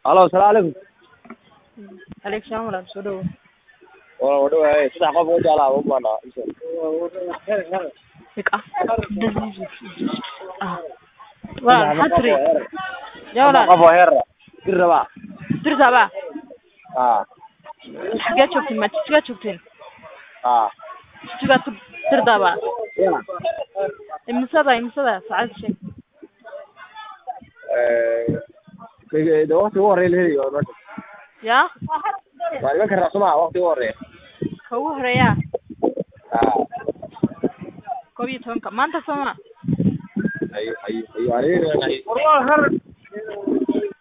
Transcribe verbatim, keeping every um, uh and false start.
Halo, assalamualaikum. عليك سلام ولا بسودو Waa wadho ay saddex qof oo jaalaa u baana. فيك اه اه ولا حتري يا Saddex ولا qof oo heer bir raba. ترزع بقى Ah, حاجات شوفتين ما تشتغل شوفتين ah. تشتغل ترضى بقى Yana. المسابقة المسابقة ساعات شيء Eh, kay do waqti ugu horeeyay leeyahay marka. يا Waa iga karaa suma waqti ugu horeeyay. هو هريا Ah, كوبي تونك ما أنت سما ayo ayo ayo. Ari.